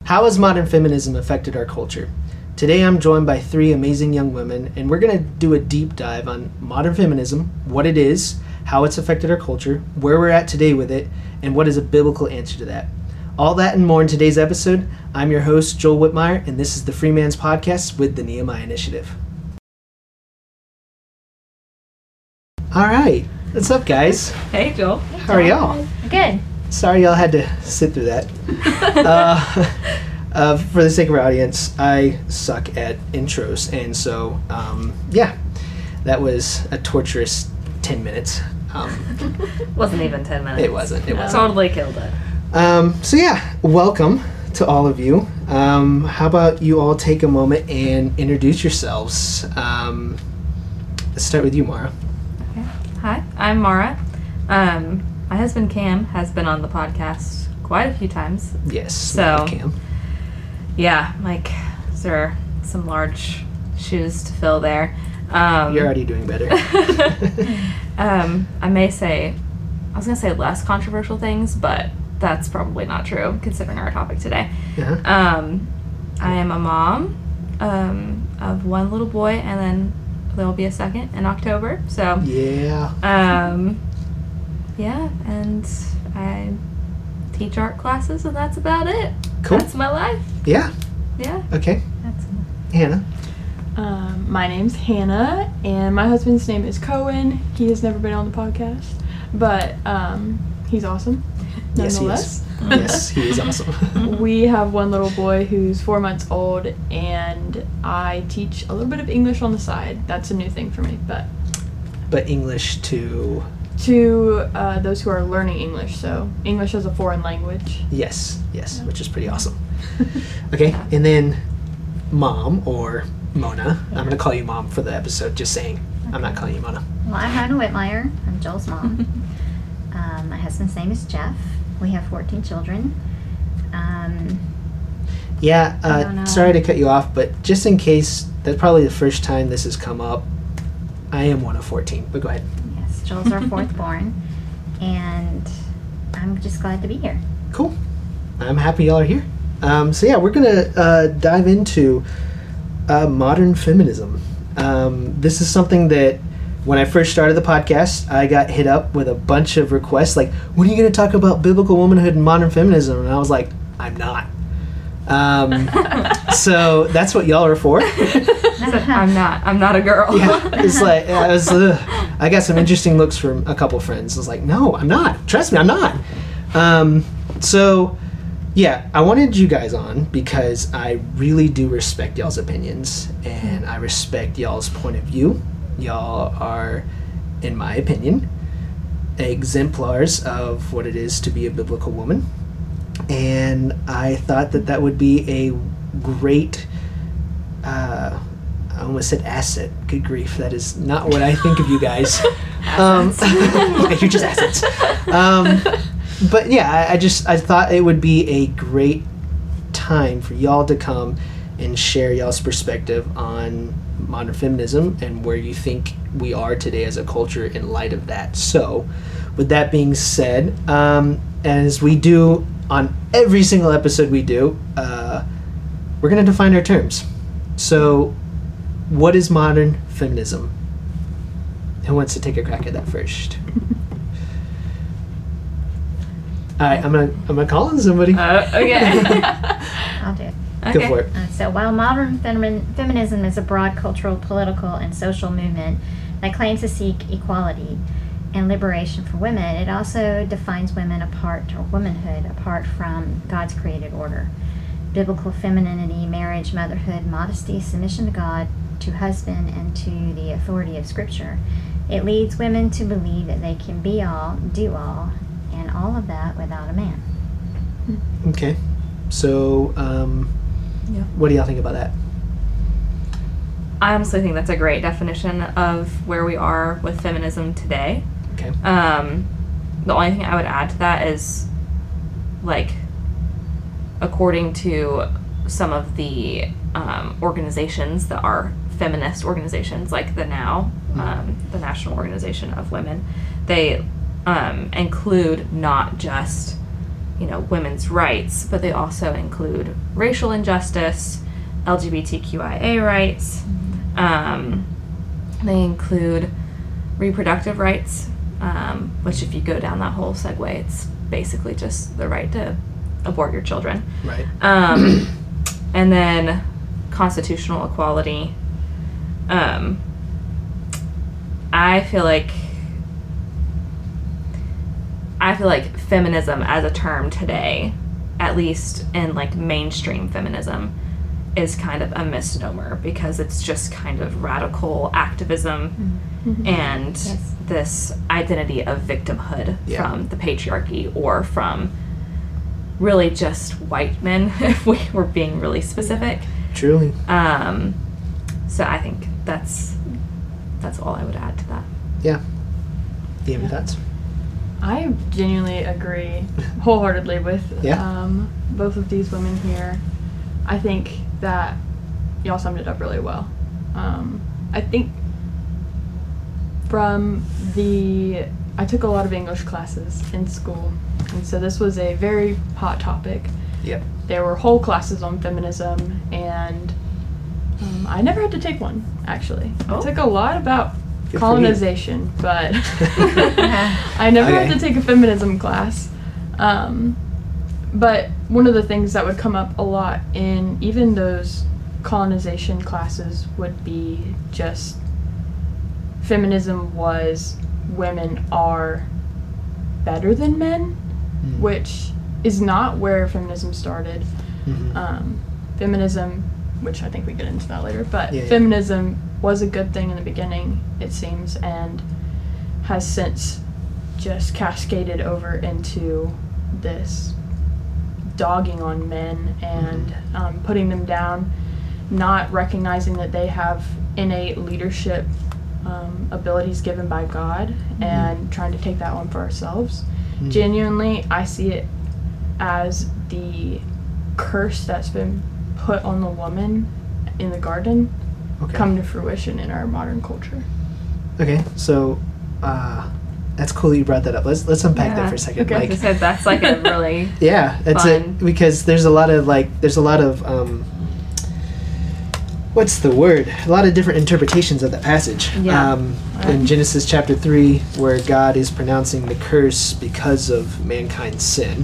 How has modern feminism affected our culture? Today I'm joined by three amazing young women, and we're going to do a deep dive on modern feminism, what it is, how it's affected our culture, where we're at today with it, and what is a biblical answer to that. All that and more in today's episode. I'm your host, Joel Whitmire, and this is the Free Man's Podcast with the Nehemiah Initiative. All right. What's up, guys? Hey, Joel. How are y'all? Good. Sorry y'all had to sit through that. For the sake of our audience, I suck at intros, and so, that was a torturous 10 minutes. Wasn't even 10 minutes. It wasn't. Totally killed it. Welcome to all of you. How about you all take a moment and introduce yourselves? Let's start with you, Mara. Okay. Hi, I'm Mara. My husband Cam has been on the podcast quite a few times. Yes, so Cam. Yeah, there are some large shoes to fill there. You're already doing better. I was going to say less controversial things, but that's probably not true considering our topic today. Uh-huh. I am a mom of one little boy, and then there will be a second in October. So yeah. And I teach art classes, and that's about it. Cool. That's my life. Yeah. Yeah. Okay. Hannah. My name's Hannah, and my husband's name is Cohen. He has never been on the podcast, but he's awesome, nonetheless. Yes, he is awesome. We have one little boy who's 4 months old, and I teach a little bit of English on the side. That's a new thing for me, but English to those who are learning English, so English as a foreign language. Yes, which is pretty awesome. Okay, and then Mom, or Mona. I'm going to call you Mom for the episode, just saying. Okay. I'm not calling you Mona. Well, I'm Mona Whitmire. I'm Joel's mom. My husband's name is Jeff. We have 14 children. Sorry to cut you off, but just in case, that's probably the first time this has come up. I am one of 14, but go ahead. Yes, Joel's our fourth born, and I'm just glad to be here. Cool. I'm happy y'all are here. We're going to dive into modern feminism. This is something that when I first started the podcast, I got hit up with a bunch of requests like, when are you going to talk about biblical womanhood and modern feminism? And I was like, I'm not. So that's what y'all are for. I'm not a girl. Yeah, it's like, I got some interesting looks from a couple friends. I was like, no, I'm not. Trust me, I'm not. I wanted you guys on because I really do respect y'all's opinions, and I respect y'all's point of view. Y'all are, in my opinion, exemplars of what it is to be a biblical woman. And I thought that would be a great, I almost said asset. Good grief, that is not what I think of you guys. You're just assets. But yeah, I thought it would be a great time for y'all to come and share y'all's perspective on modern feminism and where you think we are today as a culture in light of that. So, with that being said, as we do on every single episode we do, we're going to define our terms. So, what is modern feminism? Who wants to take a crack at that first? All right, I'm gonna call on somebody. Okay. I'll do it. Go for it. So while modern feminism is a broad cultural, political, and social movement that claims to seek equality and liberation for women, it also defines womanhood apart from God's created order. Biblical femininity, marriage, motherhood, modesty, submission to God, to husband, and to the authority of Scripture. It leads women to believe that they can be all, do all, and all of that without a man. Okay. So, what do y'all think about that? I honestly think that's a great definition of where we are with feminism today. Okay. The only thing I would add to that is, according to some of the organizations that are feminist organizations, like the NOW, the National Organization of Women, they include not just women's rights, but they also include racial injustice, LGBTQIA rights. They include reproductive rights, which if you go down that whole segue, it's basically just the right to abort your children. Right. And then constitutional equality. I feel like feminism as a term today, at least in like mainstream feminism, is kind of a misnomer because it's just kind of radical activism and this identity of victimhood from the patriarchy or from really just white men, if we were being really specific. Truly. So I think that's all I would add to that. Yeah. Do you have any thoughts? I genuinely agree wholeheartedly with Yeah. both of these women here. I think that y'all summed it up really well. I think I took a lot of English classes in school, and so this was a very hot topic. Yep. There were whole classes on feminism, and I never had to take one, actually. Oh. I took a lot about Good colonization, but I never had to take a feminism class. But one of the things that would come up a lot in even those colonization classes would be just feminism was women are better than men, which is not where feminism started. Feminism, which I think we get into that later, but feminism was a good thing in the beginning, it seems, and has since just cascaded over into this dogging on men and putting them down, not recognizing that they have innate leadership abilities given by God and trying to take that one for ourselves. Genuinely, I see it as the curse that's been put on the woman in the garden come to fruition in our modern culture. Okay, so that's cool that you brought that up. Let's unpack that for a second. Okay. Like I said, that's like a really that's fun. it, because there's a lot of what's the word? A lot of different interpretations of that passage. Yeah. In Genesis chapter 3, where God is pronouncing the curse because of mankind's sin,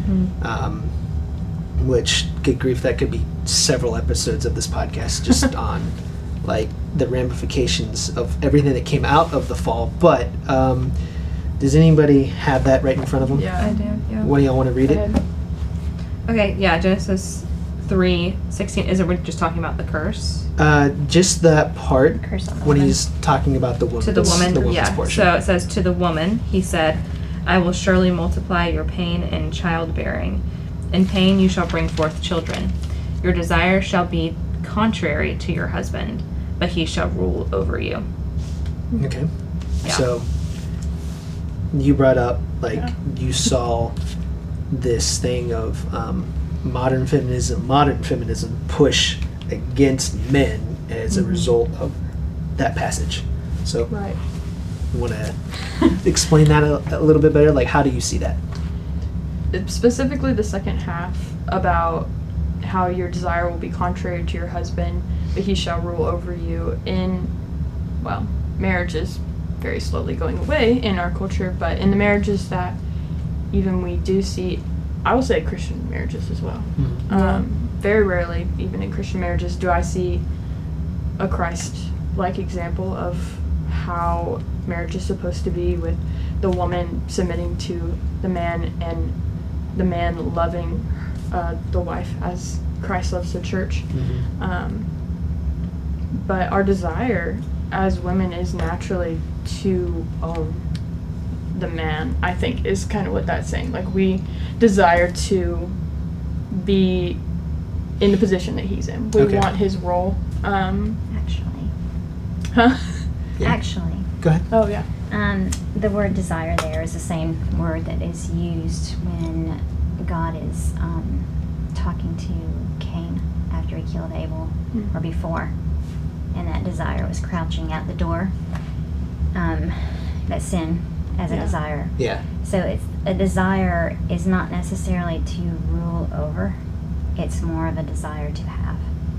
which, good grief, that could be several episodes of this podcast just on like the ramifications of everything that came out of the fall. But does anybody have that right in front of them? Yeah. I do, yeah. What do y'all want to read it? Okay, yeah, Genesis 3:16. Is it we're just talking about the curse? Just that part Curse on the when woman. he's talking about the woman. To the woman, woman's yeah. portion. So it says, to the woman, he said, I will surely multiply your pain in childbearing. In pain you shall bring forth children. Your desire shall be contrary to your husband, but he shall rule over you. Okay. Yeah. So you brought up you saw this thing of modern feminism push against men as a result of that passage. So Right. you want to explain that a little bit better? Like, how do you see that? Specifically the second half about how your desire will be contrary to your husband, but he shall rule over you. Marriage is very slowly going away in our culture, but in the marriages that even we do see, I will say Christian marriages as well. Very rarely, even in Christian marriages, do I see a Christ-like example of how marriage is supposed to be, with the woman submitting to the man and the man loving the wife as Christ loves the church. But our desire as women is naturally to own the man, I think, is kind of what that's saying. Like, we desire to be in the position that he's in. We want his role. Actually. Huh? Yeah. Actually. Go ahead. Oh, yeah. The word desire there is the same word that is used when God is talking to Cain after he killed Abel, or before. And that desire was crouching at the door. That sin as a desire. Yeah. So it's a desire is not necessarily to rule over. It's more of a desire to have.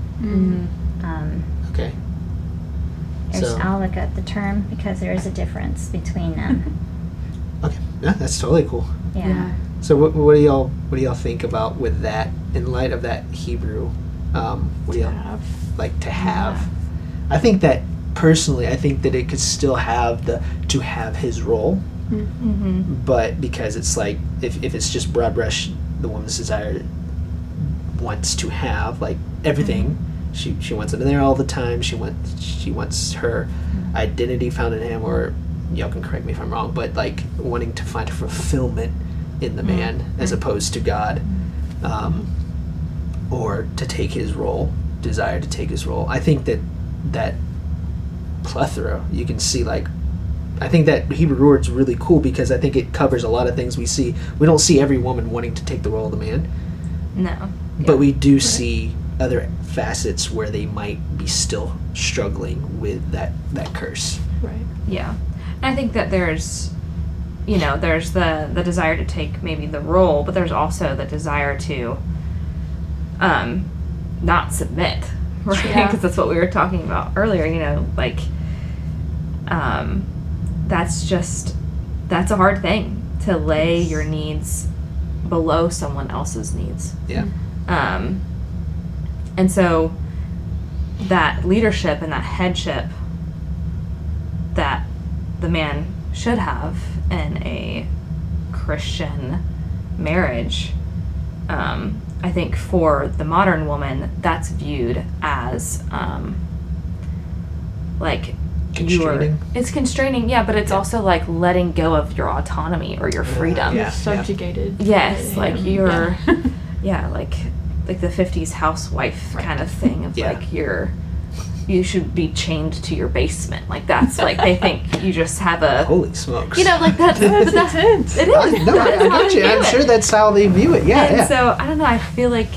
Okay. I'll look up the term because there is a difference between them. Okay. Yeah, that's totally cool. Yeah. So what do y'all think about with that in light of that Hebrew? What do y'all like to have? Yeah. I think that personally, I think that it could still have to have his role, but because it's like if it's just broad brush, the woman's desire wants to have like everything. She wants it in there all the time. She wants her identity found in him, or y'all can correct me if I'm wrong, but like wanting to find fulfillment in the man as opposed to God, or to take his role, desire to take his role. I think that plethora, you can see, like, I think that Hebrew word's really cool because I think it covers a lot of things we see. We don't see every woman wanting to take the role of the man. No. But we do see other facets where they might be still struggling with that curse. Right. Yeah. And I think that there's the desire to take maybe the role, but there's also the desire to not submit, right? Because that's what we were talking about earlier, like that's a hard thing, to lay your needs below someone else's needs. Yeah. And so that leadership and that headship that the man should have in a Christian marriage, I think for the modern woman, that's viewed as like constraining. It's constraining, yeah, but it's also like letting go of your autonomy or your freedom. Yeah, subjugated. Yes, like you're, like the 50s housewife kind of thing of like you should be chained to your basement. Like that's like they think you just have a holy smokes. Like that's intense. It is. No, I get you. I'm sure that's how they view it. Yeah, and so I don't know. I feel like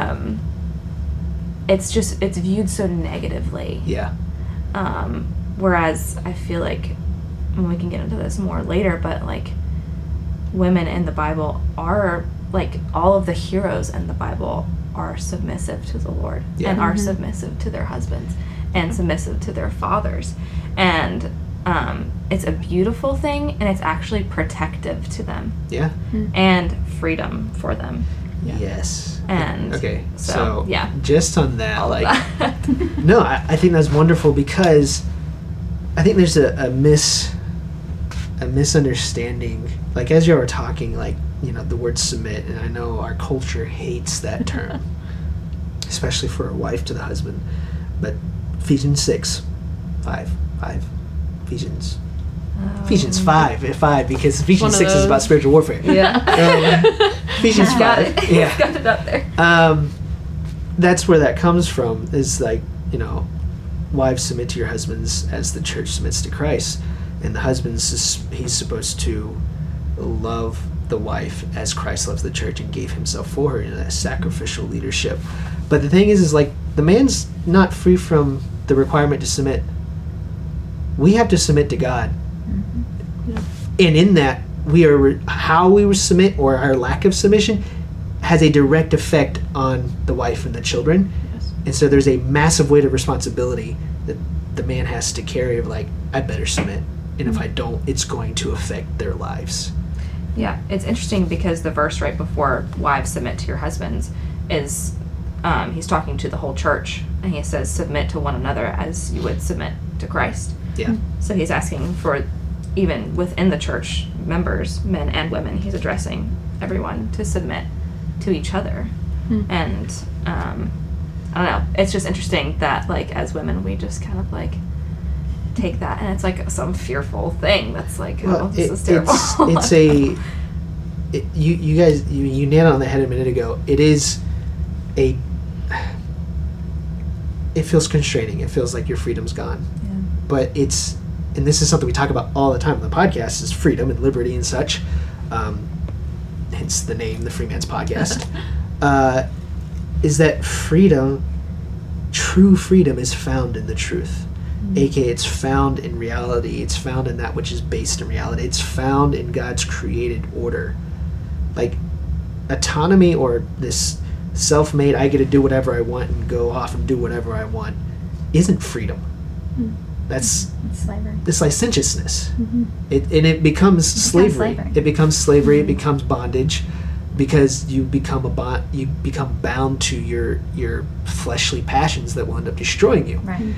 it's viewed so negatively. Yeah. Whereas I feel like, and we can get into this more later, but like women in the Bible are like all of the heroes in the Bible are submissive to the Lord and are submissive to their husbands and submissive to their fathers, and it's a beautiful thing, and it's actually protective to them. Yeah. And freedom for them. Yeah. Yes. And okay, so yeah, just on that, all like, that. No, I think that's wonderful because I think there's a misunderstanding. Like as you were talking, like the word submit, and I know our culture hates that term, especially for a wife to the husband. But Ephesians 6:5, Ephesians 5 because Ephesians 6 is about spiritual warfare. Yeah. Ephesians 5. Got it up there. That's where that comes from, is like, wives submit to your husbands as the church submits to Christ, and the husband's he's supposed to love the wife as Christ loves the church and gave himself for her in that sacrificial leadership. But the thing is like the man's not free from the requirement to submit. We have to submit to God. And in that, how we submit, or our lack of submission, has a direct effect on the wife and the children. Yes. And so there's a massive weight of responsibility that the man has to carry of like, I better submit. And if I don't, it's going to affect their lives. Yeah, it's interesting because the verse right before wives submit to your husbands is he's talking to the whole church, and he says submit to one another as you would submit to Christ. Yeah. So he's asking for, even within the church members, men and women, he's addressing everyone to submit to each other. And I don't know, it's just interesting that like as women we just kind of like take that, and it's like some fearful thing that's like, this is terrible. You guys nailed it on the head a minute ago. It feels constraining. It feels like your freedom's gone. Yeah. But and this is something we talk about all the time on the podcast, is freedom and liberty and such. Hence the name, the Free Man's Podcast. Is that freedom, true freedom, is found in the truth. aka it's found in reality. It's found in that which is based in reality. It's found in God's created order. Like autonomy or this self-made, I get to do whatever I want and go off and do whatever I want, isn't freedom. That's slavery. This licentiousness. It becomes slavery. It becomes slavery. It becomes bondage, because you become bound to your fleshly passions that will end up destroying you. Right.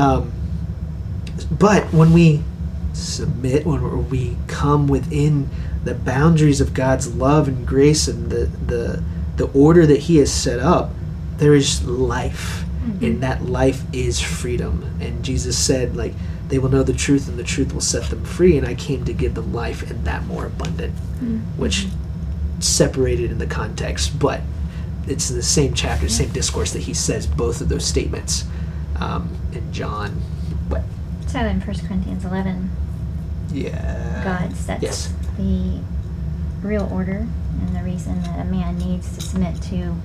But when we submit, when we come within the boundaries of God's love and grace and the order that He has set up, there is life. And that life is freedom. And Jesus said, like, they will know the truth and the truth will set them free, and I came to give them life and that more abundant. Which separated in the context, but it's in the same chapter, same discourse that He says both of those statements in John. What? So in 1 Corinthians 11, God sets the real order, and the reason that a man needs to submit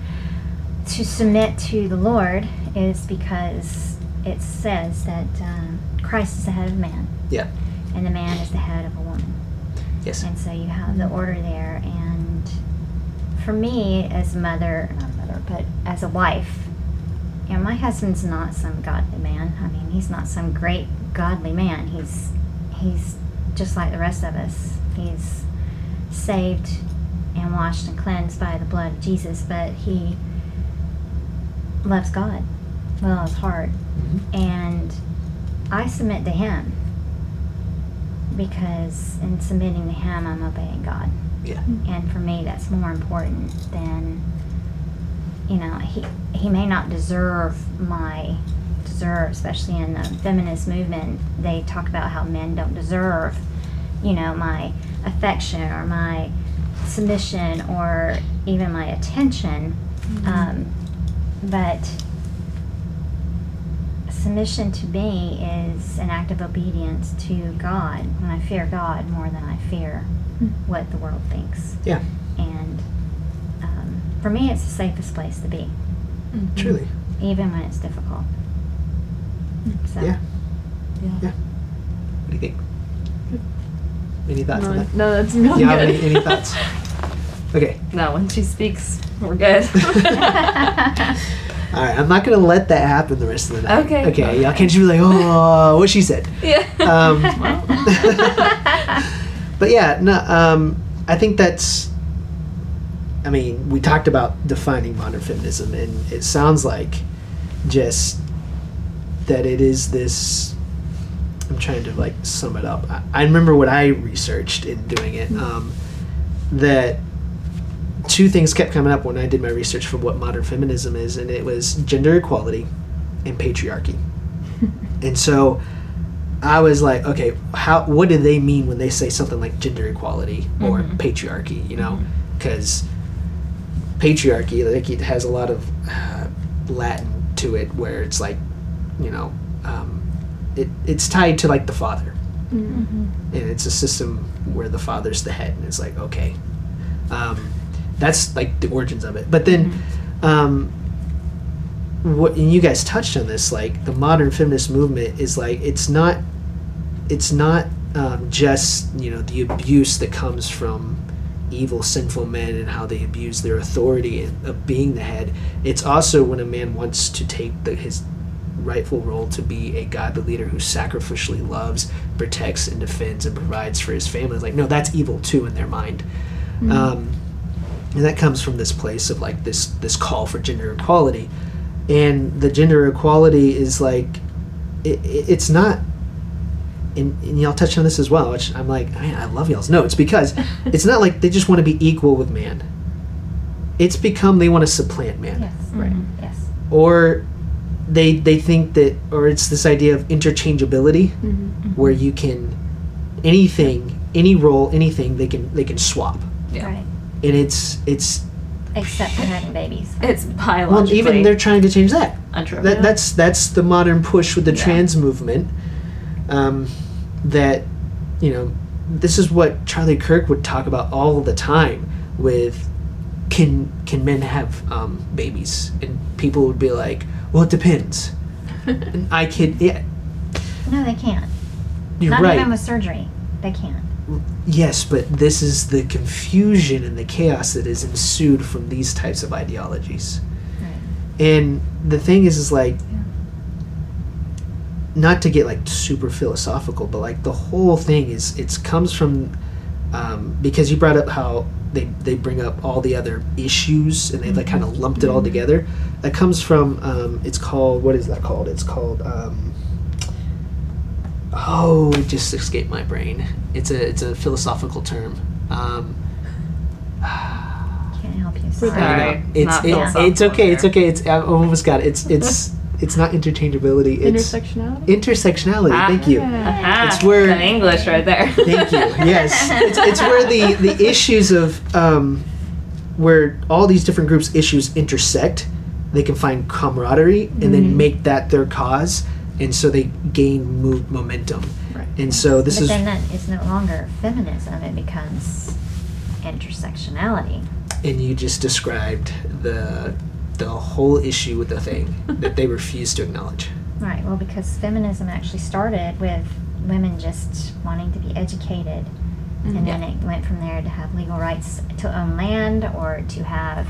to the Lord is because it says that Christ is the head of man. Yeah. And the man is the head of a woman. Yes. And so you have the order there. And for me, as a mother, not a mother, but as a wife, you know, my husband's not some godly man. I mean, he's not some great godly man. He's just like the rest of us. He's saved and washed and cleansed by the blood of Jesus, but he loves God with all his heart. And I submit to him because in submitting to him, I'm obeying God. Yeah. And for me, that's more important than, you know, he may not deserve, especially in the feminist movement, they talk about how men don't deserve, you know, my affection or my submission or even my attention. But submission to me is an act of obedience to God, and I fear God more than I fear what the world thinks. Yeah. And for me, it's the safest place to be. Truly. Even when it's difficult. So. Yeah. What do you think? Any thoughts on that? No, that's really You have good. any thoughts? Okay. No, when she speaks, we're good. All right, I'm not going to let that happen the rest of the night. Okay. Okay, y'all can't just be like, oh, what she said. Yeah. But yeah, no, I think that's, I mean, we talked about defining modern feminism, and it sounds like just that it is this, I'm trying to like sum it up. I remember what I researched in doing it, that two things kept coming up when I did my research for what modern feminism is, and it was gender equality and patriarchy. And so I was like, okay, what do they mean when they say something like gender equality or patriarchy, you know? Because patriarchy, like, it has a lot of Latin to it, where it's like, you know, it's tied to like the father. And it's a system where the father's the head, and it's like, okay. That's like the origins of it. But then, and you guys touched on this, like the modern feminist movement is like, it's not just, you know, the abuse that comes from evil, sinful men and how they abuse their authority of being the head. It's also when a man wants to take his rightful role to be a godly leader who sacrificially loves, protects, and defends and provides for his family. It's like, no, that's evil too in their mind. And that comes from this place of like this call for gender equality. And the gender equality is like, it's not, and y'all touched on this as well, which I'm like, man, I love y'all's notes, because it's not like they just want to be equal with man. It's become they want to supplant man. Yes. Right. Yes. Or they think that, or it's this idea of interchangeability, where you can, anything, any role, anything, they can swap. Yeah. Right. And it's Except for having babies. It's well, biologically even they're trying to change that. untrue. That's the modern push with the trans movement. That, you know, this is what Charlie Kirk would talk about all the time with, can men have babies? And people would be like, well, it depends. And No, they can't. You're Not right. even with surgery. They can't. Yes, but this is the confusion and the chaos that is ensued from these types of ideologies. Right. And the thing is like, not to get like super philosophical, but like the whole thing is, it comes from, because you brought up how they bring up all the other issues and they like kind of lumped it all together. That comes from, it's called, what is that called? It's called, it just escaped my brain. It's a philosophical term. Can't help you. Sorry. Sorry. It's okay. I almost got it. It's not interchangeability. It's Intersectionality? Intersectionality. Thank you. It's where the English right there. Thank you. Yes, it's where the issues of where all these different groups' issues intersect. They can find camaraderie and then make that their cause, and so they gain momentum. Right. And so But then that is no longer feminism. It becomes intersectionality. And you just described the whole issue with the thing that they refuse to acknowledge. Right. Well, because feminism actually started with women just wanting to be educated, and then it went from there to have legal rights to own land or to have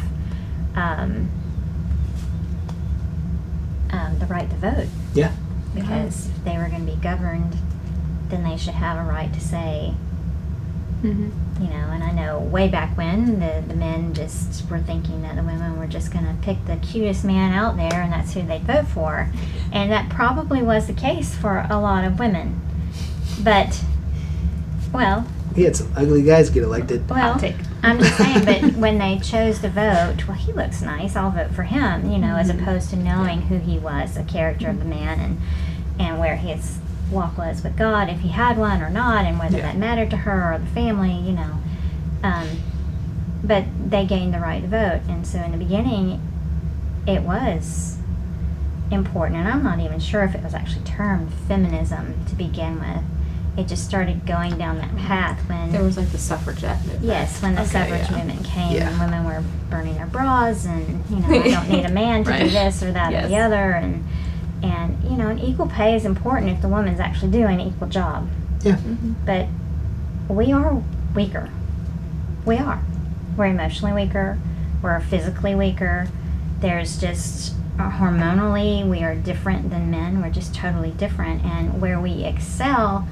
the right to vote. Yeah. Because if they were going to be governed, then they should have a right to say, you know, and I know way back when the men just were thinking that the women were just going to pick the cutest man out there and that's who they'd vote for. And that probably was the case for a lot of women. But, well... We had some ugly guys get elected. Well, I'm just saying, but when they chose to vote, well, he looks nice, I'll vote for him, you know, as opposed to knowing who he was, the character of the man, and where his walk was with God, if he had one or not, and whether that mattered to her or the family, you know. But they gained the right to vote, and so in the beginning, it was important, and I'm not even sure if it was actually termed feminism to begin with. It just started going down that path when... There was like the suffragette movement. Yes, when the suffrage movement came and women were burning their bras and, you know, I don't need a man to do this or that or the other. And, you know, and equal pay is important if the woman's actually doing an equal job. Yeah. But we are weaker. We are. We're emotionally weaker. We're physically weaker. There's just... hormonally, we are different than men. We're just totally different. And where we excel...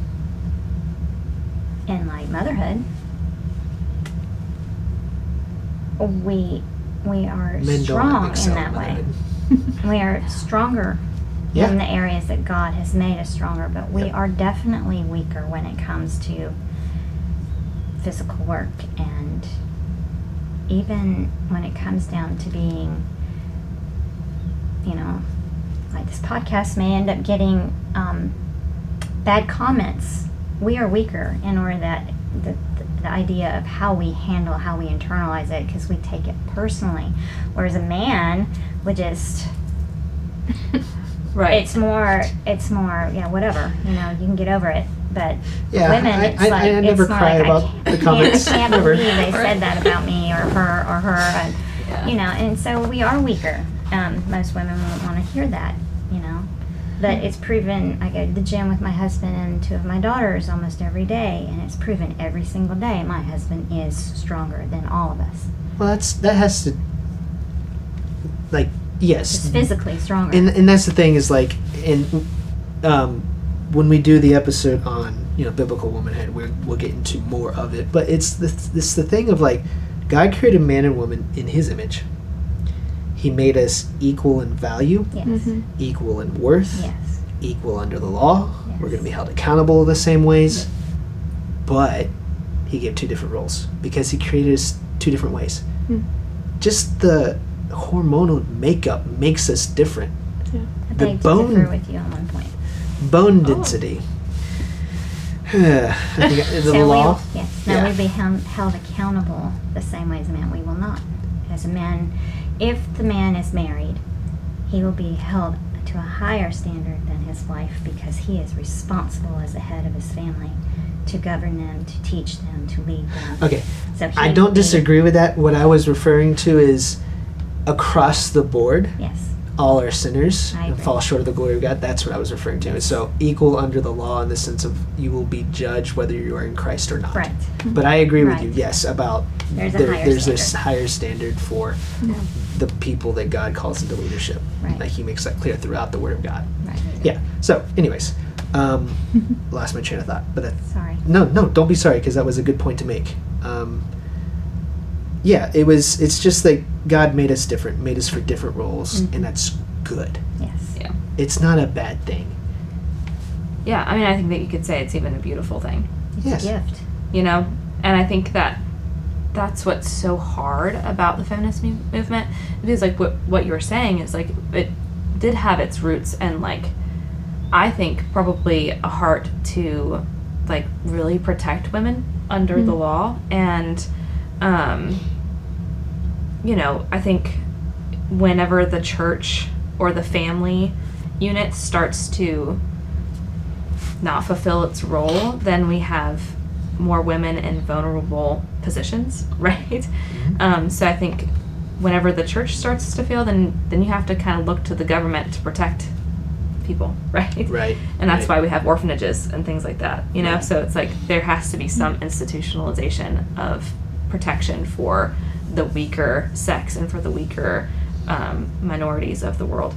in like motherhood, we are Men strong don't in that way. We are stronger in the areas that God has made us stronger, but we are definitely weaker when it comes to physical work, and even when it comes down to being, you know, like this podcast may end up getting bad comments. We are weaker in order that the idea of how we handle, how we internalize it, because we take it personally. Whereas a man would just, it's more, whatever, you know, you can get over it. But women, it's like, I never cry about the comments. I can't believe they said that about me or her, and, you know, and so we are weaker. Most women won't want to hear that, you know. But it's proven, I go to the gym with my husband and two of my daughters almost every day, and it's proven every single day my husband is stronger than all of us. Well, that has to, like, yes. Just physically stronger. And that's the thing is, like, when we do the episode on, you know, biblical womanhood, we'll get into more of it. But it's the thing of, like, God created man and woman in his image. He made us equal in value, equal in worth, equal under the law. We're going to be held accountable in the same ways. But he gave two different roles because he created us two different ways. Just the hormonal makeup makes us different. I beg to differ with you on one point. Bone density. I think the law. We'd be held accountable the same way as a man. We will not. As a man... If the man is married, he will be held to a higher standard than his wife because he is responsible as the head of his family to govern them, to teach them, to lead them. Okay, so I don't disagree with that. What I was referring to is across the board. Yes. all are sinners I and agree. fall short of the glory of God. That's what I was referring to. So equal under the law in the sense of you will be judged whether you are in Christ or not. Right. But I agree with Right. you, yes, about There's a higher there's this standard. higher standard for the people that God calls into leadership. Right. Like he makes that clear throughout the Word of God. Right. Yeah. So, anyways, lost my train of thought, but that's Sorry. no, don't be sorry because that was a good point to make. Yeah, it's just that God made us different, made us for different roles, Mhm. and that's good. Yes. Yeah. It's not a bad thing. Yeah, I mean, I think that you could say it's even a beautiful thing, It's Yes. a gift. you know? And I think that that's what's so hard about the feminist movement. Because, like, what you were saying is, like, it did have its roots and, like, I think probably a heart to, like, really protect women under the law. And, you know, I think whenever the church or the family unit starts to not fulfill its role, then we have more women in vulnerable positions, right? So I think whenever the church starts to fail, then you have to kind of look to the government to protect people, right? Right. And that's right. why we have orphanages and things like that, you know? Right. So it's like there has to be some institutionalization of protection for the weaker sex and for the weaker minorities of the world.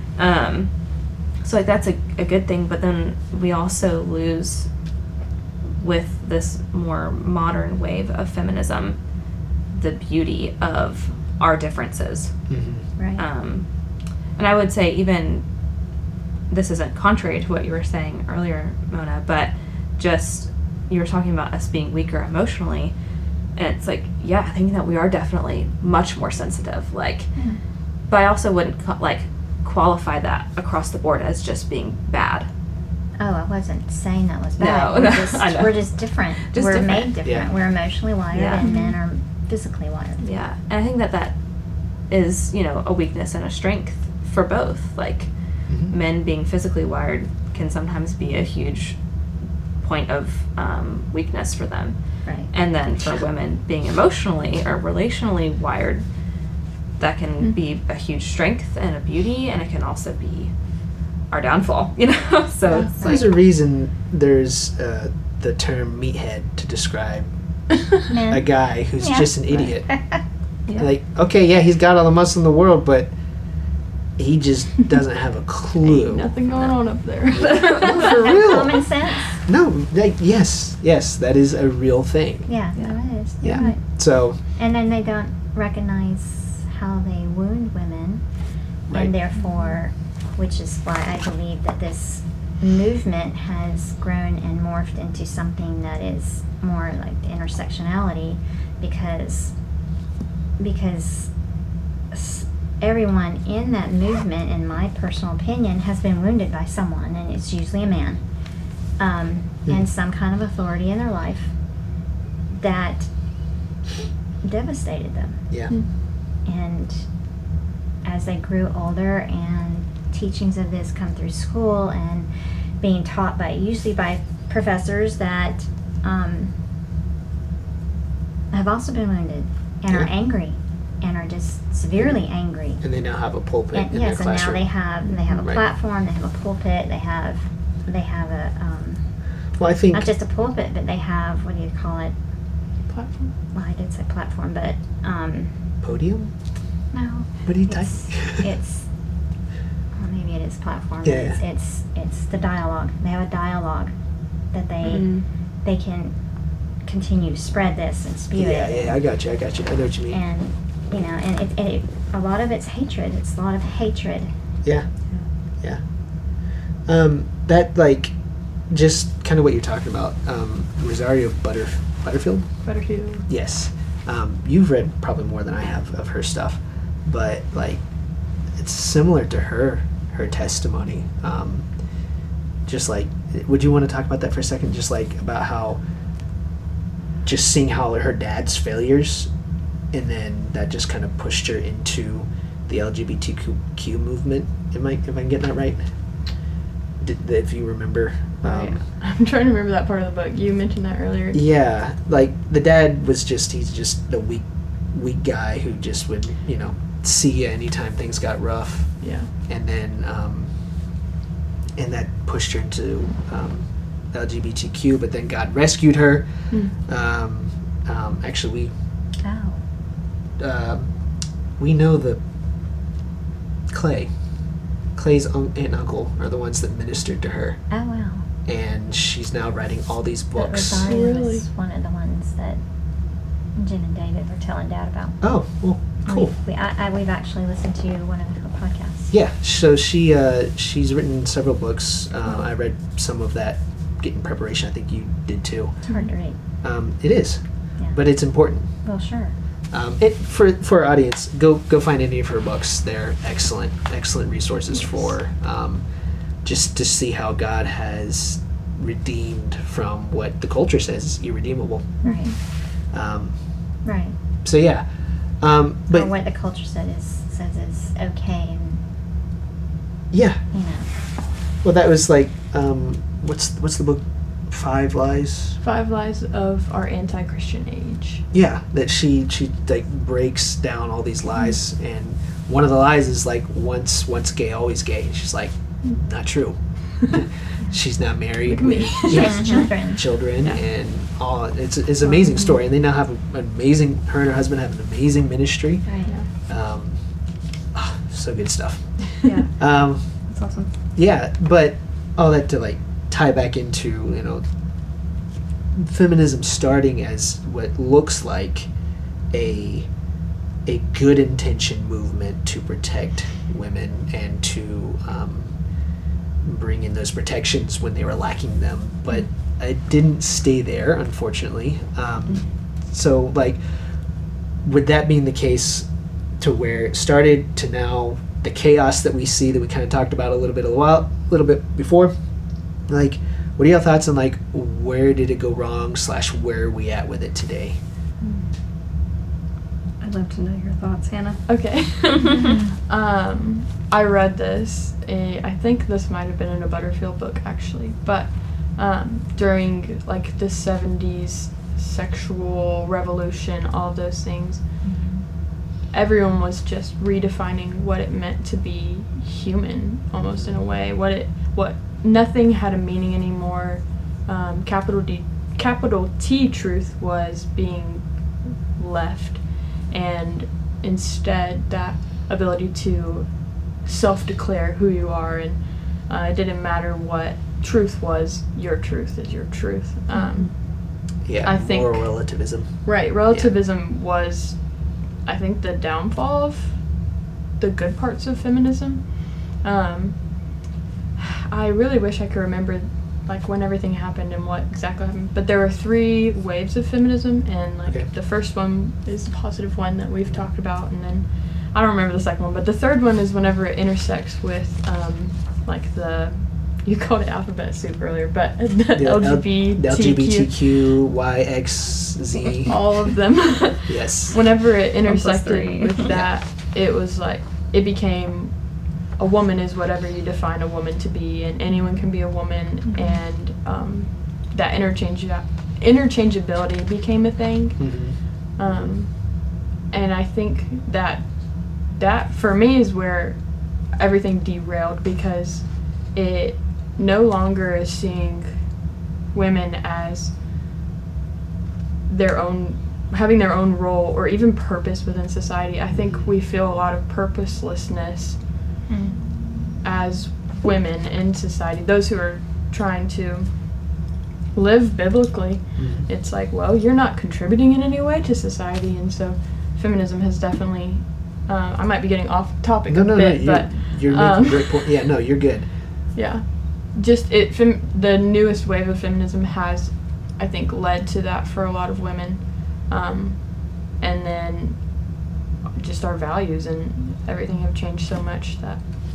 So like that's a good thing, but then we also lose with this more modern wave of feminism the beauty of our differences. Right. And I would say even this isn't contrary to what you were saying earlier, Mona, but just you were talking about us being weaker emotionally, and it's like, yeah, I think that we are definitely much more sensitive, like, but I also wouldn't qualify that across the board as just being bad. Oh, I wasn't saying that was bad. No, we're, no, just, I know. we're just different. Just we're different. made different. Yeah. We're emotionally wired, Yeah. and men are physically wired. Yeah, and I think that is, you know, a weakness and a strength for both. Like, men being physically wired can sometimes be a huge point of weakness for them. Right. And then for women being emotionally or relationally wired, that can be a huge strength and a beauty, and it can also be our downfall, you know? So it's There's like, a reason there's the term meathead to describe Men. a guy who's Yeah. just an idiot. yeah. Like, okay, yeah, he's got all the muscle in the world, but he just doesn't have a clue. Nothing going on up there. For real. Common sense. No, like, yes, that is a real thing. Yeah, there is. You're Yeah. right. So, And then they don't recognize how they wound women, Right. and therefore, which is why I believe that this movement has grown and morphed into something that is more like intersectionality, because everyone in that movement, in my personal opinion, has been wounded by someone, and it's usually a man, and some kind of authority in their life that devastated them. yeah. And as they grew older and teachings of this come through school and being taught usually by professors that have also been wounded and are Yeah. angry and are just severely angry. And they now have a pulpit And in yes, their and now classroom. they have a Right. platform, they have a pulpit, they have a Well, I think not just a pulpit, but they have, what do you call it? Platform. Well, I did say platform, but podium. no. What are you It's, talking? it's well, maybe it is platform. Yeah. But it's the dialogue. They have a dialogue that they can continue to spread this and spew Yeah, it. I got you. I know what you mean. And you know, and it a lot of it's hatred. It's a lot of hatred. Yeah. That, like, just kind of what you're talking about. Rosario Butterfield. Butterfield. Yes. You've read probably more than I have of her stuff, but, like, it's similar to her testimony. Just like, would you want to talk about that for a second? Just like about how, just seeing how her dad's failures, and then that just kind of pushed her into the LGBTQ movement. Am I getting that right? If you remember. Right. I'm trying to remember that part of the book. You mentioned that earlier. Yeah, like the dad was he's just a weak guy who just would, see you anytime things got rough. Yeah. And then and that pushed her into LGBTQ, but then God rescued her. Actually, we know the Clay's aunt and uncle are the ones that ministered to her. Oh, wow. And she's now writing all these books. Rosario was one of the ones that Jen and David were telling Dad about. Oh, well, cool. We've actually listened to one of her podcasts. Yeah, so she's written several books. I read some of that in preparation. I think you did too. It's hard to read. It is, Yeah. but it's important. Well, sure. For our audience, go find any of her books. They're excellent resources for just to see how God has redeemed from what the culture says is irredeemable. Right. Right. So yeah, but or what the culture says is okay, and yeah, you know. Well, that was like what's the book? 5 Lies. 5 Lies of Our Anti-Christian Age. Yeah, that she like breaks down all these lies, and one of the lies is like once gay, always gay. And she's like, not true. She's not married with children, and all. It's an amazing story, and they now have an amazing. Her and her husband have an amazing ministry. Right. So good stuff. Yeah. That's awesome. Yeah, but all that to like tie back into feminism starting as what looks like a good intention movement to protect women and to bring in those protections when they were lacking them, but it didn't stay there, unfortunately. So like, with that being the case, to where it started to now the chaos that we see that we kind of talked about a little bit before, like, what are your thoughts on like where did it go wrong / where are we at with it today? I'd love to know your thoughts, Hannah. Okay. I read this. I think this might have been in a Butterfield book actually, but during like the 70s sexual revolution, all those things, everyone was just redefining what it meant to be human, almost in a way. What nothing had a meaning anymore. Capital T truth was being left, and instead that ability to self-declare who you are, and it didn't matter what truth was, your truth is your truth. I think moral relativism. Right, relativism was, I think, the downfall of the good parts of feminism. I really wish I could remember like when everything happened and what exactly happened, but there were 3 waves of feminism, and like the first one is the positive one that we've talked about, and then I don't remember the second one, but the third one is whenever it intersects with like you called it alphabet soup earlier, but the LGBTQ, Y, X, Z. All of them. Yes. Whenever it intersected with that, it was like, it became a woman is whatever you define a woman to be, and anyone can be a woman, and that interchangeability became a thing. And I think that for me is where everything derailed, because it no longer is seeing women as having their own role or even purpose within society. I think we feel a lot of purposelessness as women in society, those who are trying to live biblically. It's like, well, you're not contributing in any way to society, and so feminism has definitely I might be getting off topic a bit, but you're making a great point. Yeah, no, you're good. Yeah, just the newest wave of feminism has, I think, led to that for a lot of women, and then just our values and everything have changed so much that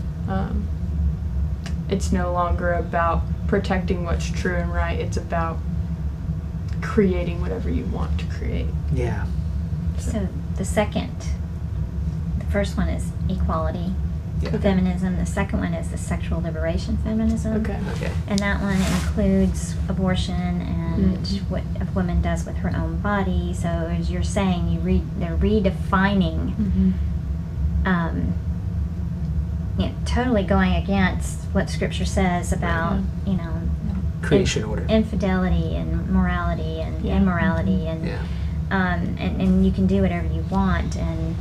it's no longer about protecting what's true and right. It's about creating whatever you want to create. Yeah. So the first one is equality, feminism. The second one is the sexual liberation feminism. Okay. And that one includes abortion and what a woman does with her own body. So as you're saying, they're redefining totally going against what Scripture says about, creation order, infidelity and morality and immorality, and and you can do whatever you want, and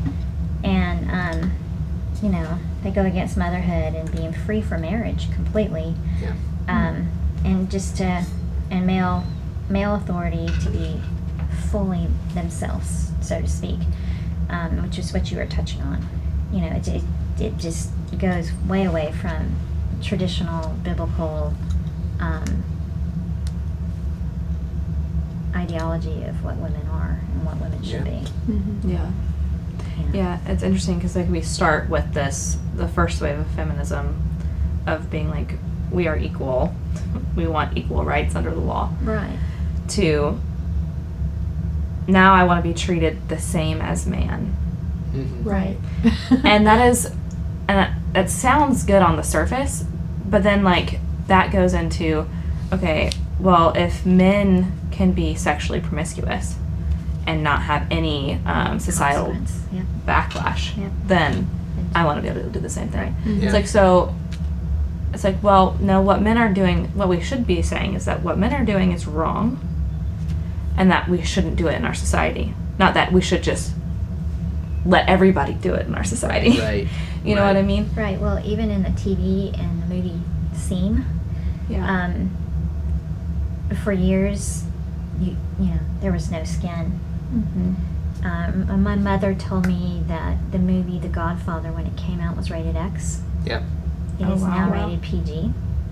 they go against motherhood and being free for marriage completely, and just and male authority to be fully themselves, so to speak, which is what you were touching on. It just goes way away from traditional biblical ideology of what women are and what women should be. Yeah, it's interesting because we start with the first wave of feminism of being like, we are equal, we want equal rights under the law, right, to now I want to be treated the same as man. Right. And that sounds good on the surface, but then that goes into, okay, well, if men can be sexually promiscuous and not have any societal backlash, then I want to be able to do the same thing. Right. It's like, well, no, what men are doing, what we should be saying is that what men are doing is wrong, and that we shouldn't do it in our society. Not that we should just let everybody do it in our society. Right. You know what I mean? Right. Well, even in the TV and the movie scene, for years, there was no skin. My mother told me that the movie The Godfather, when it came out, was rated X. Yep. It is now rated PG.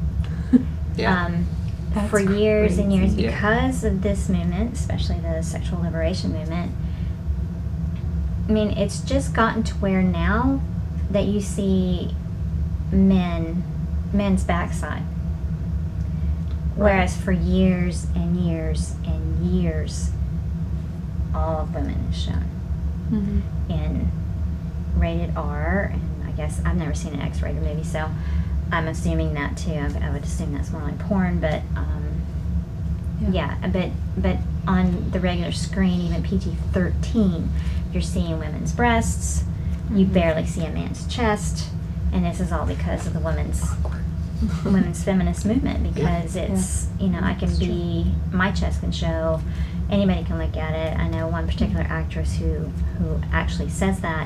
For years and years, because of this movement, especially the sexual liberation movement, I mean, it's just gotten to where now that you see men's backside. Whereas for years and years and years, all of women is shown in rated R, and I guess I've never seen an X-rated movie, so I'm assuming that too. I would assume that's more like porn, but but on the regular screen, even PG-13, you're seeing women's breasts. You barely see a man's chest, and this is all because of the women's feminist movement, because it's I can be, my chest can show, anybody can look at it. I know one particular actress who actually says that,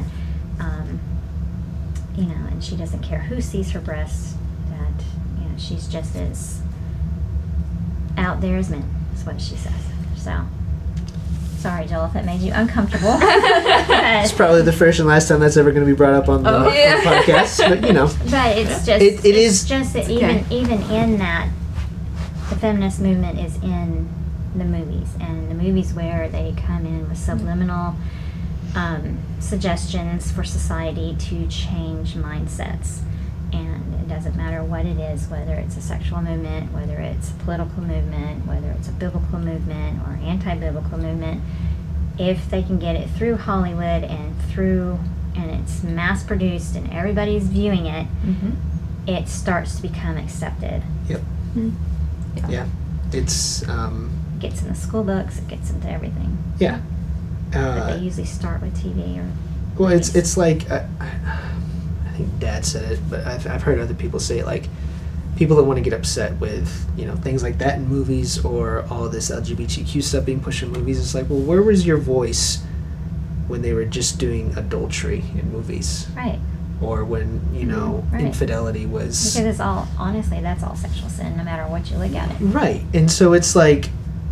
and she doesn't care who sees her breasts, that she's just as out there as men, is what she says. So sorry, Joel, if that made you uncomfortable. It's probably the first and last time that's ever going to be brought up on the podcast, but But it's just it is just that even in that, the feminist movement is in the movies, and the movies where they come in with subliminal suggestions for society to change mindsets. And it doesn't matter what it is, whether it's a sexual movement, whether it's a political movement, whether it's a biblical movement or anti-biblical movement, if they can get it through Hollywood and it's mass produced and everybody's viewing it, it starts to become accepted. Yep. Yeah. It's it gets in the school books, it gets into everything. Yeah. But they usually start with TV or well, it's like I think Dad said it, but I've heard other people say it, like people that want to get upset with things like that in movies, or all this LGBTQ stuff being pushed in movies. It's like, well, where was your voice when they were just doing adultery in movies? Right. Or when infidelity was, because it's all, honestly, that's all sexual sin, no matter what you look at it. Right. And so it's like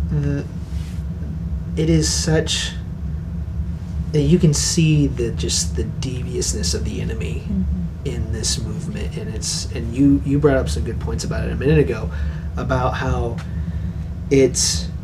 it is such. You can see the deviousness of the enemy in this movement, and you brought up some good points about it a minute ago, about how it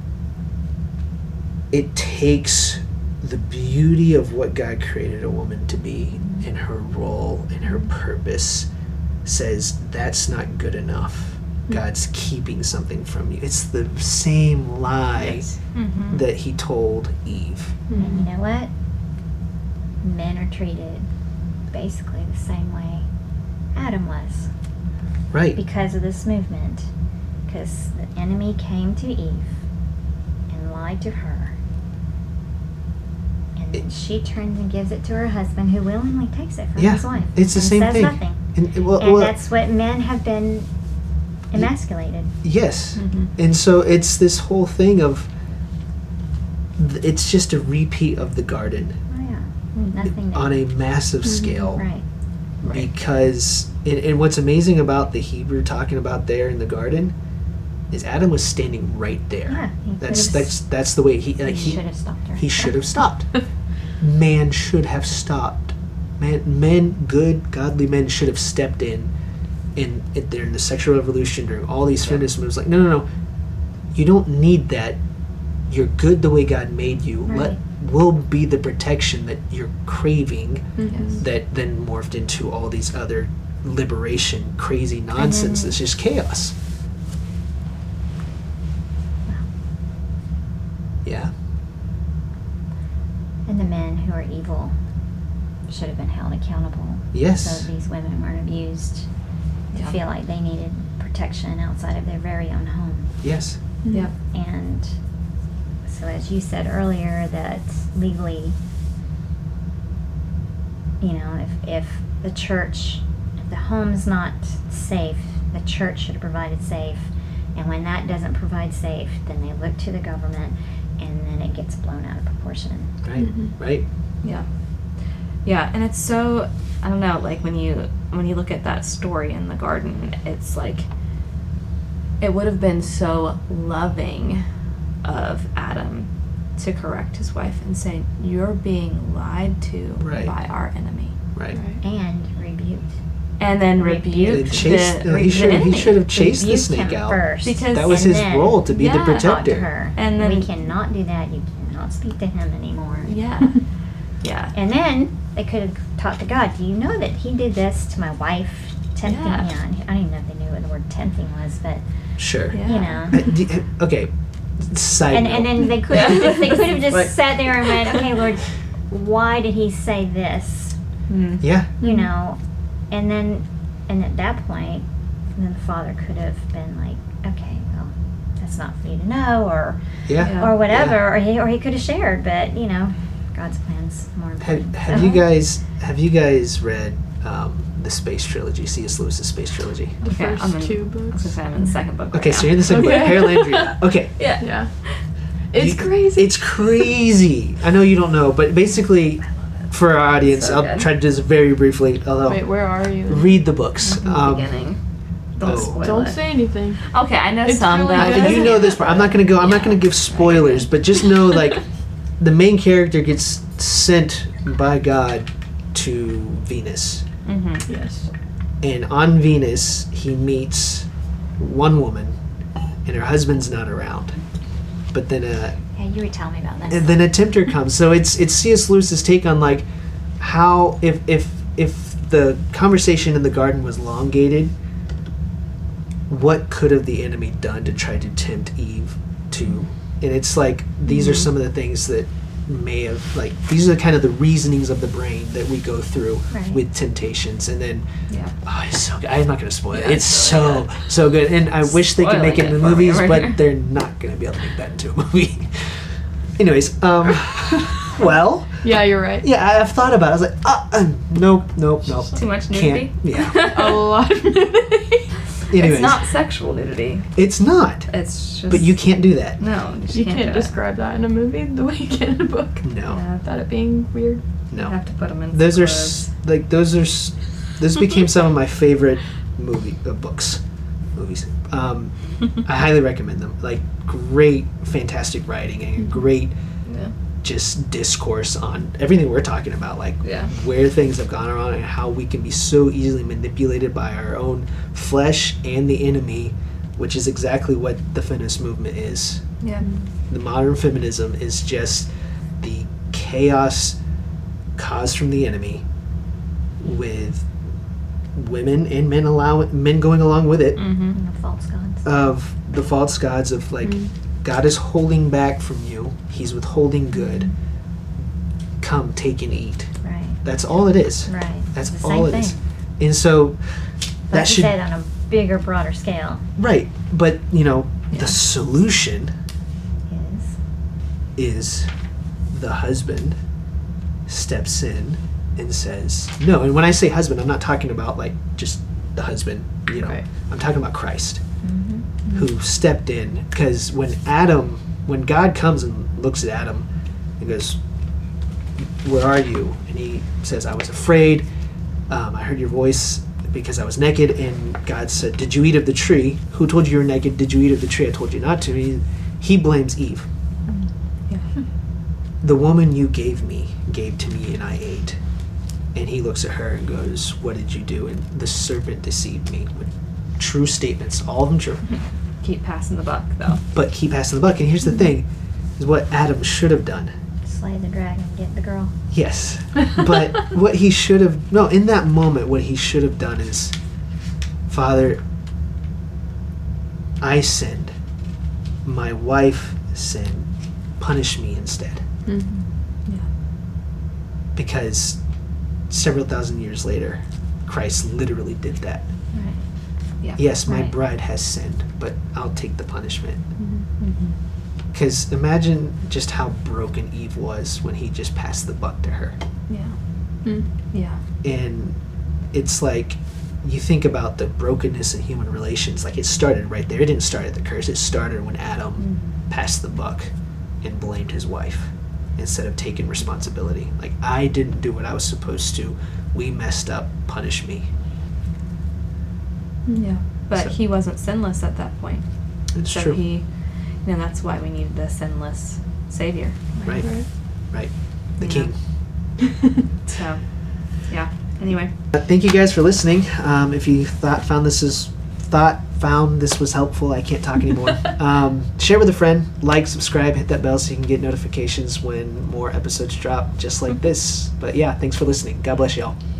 takes the beauty of what God created a woman to be, and her role and her purpose, says that's not good enough. God's keeping something from you. It's the same lie that he told Eve. And you know what? Men are treated basically the same way Adam was. Right. Because of this movement. Because the enemy came to Eve and lied to her. And she turns and gives it to her husband, who willingly takes it from Yeah, his wife. it's the and same says thing. Nothing. And that's what men have been emasculated. Yes. And so it's this whole thing of, it's just a repeat of the garden Oh yeah, nothing. on a massive scale. Right. Because, and what's amazing about the Hebrew talking about there in the garden is Adam was standing right there. Yeah, he That's the way he should have stopped her. He should have stopped. Man should have stopped. Men, good, godly men should have stepped in during the sexual revolution, during all these feminist moves. Like, no. You don't need that. You're good the way God made you. Right. We'll be the protection that you're craving, Mm-hmm. that then morphed into all these other liberation, crazy nonsense. It's just chaos. Yeah. And the men who are evil should have been held accountable. Yes. So these women weren't abused to feel like they needed protection outside of their very own home. Yes. Yeah. And so, as you said earlier, that legally, you know, if the church, if the home's not safe, the church should have provided safe. And when that doesn't provide safe, then they look to the government, and then it gets blown out of proportion. Right. Right. Yeah. Yeah, and it's so, I don't know, like when you look at that story in the garden, it's like it would have been so loving of Adam to correct his wife and say, "You're being lied to Right. by our enemy." Right. And rebuked. And then rebuke He chased- the he enemy. should have chased the Rebuked snake him out. first. Because- That was and his then role, to be the yeah, talk to protector. her. And then- we cannot do that. You cannot speak to him anymore. Yeah. Yeah. And then they could have talked to God. Do you know that he did this to my wife, tempting Yeah. me on? I don't even know if they knew what the word tempting was, but Sure. Yeah. you know. Okay. Side And note. then they could have just Like- sat there and went, okay, Lord, why did he say this? Mm. Yeah. You know, and at that point, then the father could have been like, okay, well, that's not for you to know, or Yeah. Yeah. or whatever, or he could have shared, but you know, God's plan's more important. Have So- you guys read the Space Trilogy, C.S. Lewis's Space Trilogy? The Okay, first I'm in, 2 I was gonna books. say I'm in the second book. Okay, right so you're in the second book. Okay. Harold Andrea. Okay. Yeah. Yeah. It's You- crazy. It's crazy. I know you don't know, but basically, for our audience, So I'll good. try to do this very briefly. Although, Wait, where are you? read the books. From the beginning. Don't oh. spoil Don't it. say anything. Okay, I know It's some, really but good. You know this part. I'm not gonna give spoilers, but just know, like, the main character gets sent by God to Venus, Mm-hmm. Yes. and on Venus he meets one woman, and her husband's not around. But then Yeah, you were telling me about this. and then a tempter comes. So it's C.S. Lewis's take on, like, how if the conversation in the garden was elongated, what could have the enemy done to try to tempt Eve to? And it's like, these are some of the things that may have, like, these are kind of the reasonings of the brain that we go through Right. with temptations. And then Yeah. oh, it's so good. I'm not going to spoil it. Yeah, It's it's really so good. And I wish they could make it Spoiling into it for me movies, right but here. they're not going to be able to make that into a movie. Anyways, well, Yeah, you're right. yeah, I've thought about it. I was like, nope. Too much nudity? Can't. Yeah. A lot of nudity. Anyways, It's not sexual nudity. It's not. It's just. But you can't do that. No, you, just You can't can't do it. describe that in a movie the way you can in a book No. Yeah. without it being weird. You No. have to put them in. Those are clothes. those became some of my favorite movies. I highly recommend them. Like, great, fantastic writing and great Yeah. just discourse on everything we're talking about, like Yeah. where things have gone wrong and how we can be so easily manipulated by our own flesh and the enemy, which is exactly what the feminist movement is. Yeah. The modern feminism is just the chaos caused from the enemy, with women and men going along with it, Mm-hmm. And the false gods. of the false gods of, like, God is holding back from you, he's withholding good, come take and eat. Right. That's all it is. Right. That's It's the all same it is. thing. And so But that you should said on a bigger, broader scale right, but Yeah. the solution is is the husband steps in and says, no, and when I say husband, I'm not talking about like just the husband, you know, Right. I'm talking about Christ, who stepped in, because when God comes and looks at Adam and goes, where are you? And he says, I was afraid. I heard your voice because I was naked. And God said, did you eat of the tree? Who told you were naked? Did you eat of the tree? I told you not to. He blames Eve. Yeah. The woman you gave to me, and I ate. And he looks at her and goes, what did you do? And the serpent deceived me with true statements, all of them true. Keep passing the buck, though. But keep passing the buck. And here's the thing, is what Adam should have done. Slay the dragon, get the girl. Yes. But what he should have, no, in that moment, what he should have done is, Father, I sinned. My wife sinned. Punish me instead. Yeah. Because several thousand years later, Christ literally did that. Right. Yeah. Yes, my Right. bride has sinned, but I'll take the punishment. Because imagine just how broken Eve was when he just passed the buck to her. Yeah. Yeah. And it's like, you think about the brokenness in human relations, like it started right there. It didn't start at the curse. It started when Adam passed the buck and blamed his wife instead of taking responsibility. Like, I didn't do what I was supposed to. We messed up. Punish me. Yeah. But So- he wasn't sinless at that point. It's So true. that's why we needed a sinless Savior. Right. Right. The Yeah. king. So, yeah. Anyway. Thank you guys for listening. If you found this was helpful, I can't talk anymore. Share with a friend, like, subscribe, hit that bell so you can get notifications when more episodes drop just like this. But yeah, thanks for listening. God bless y'all.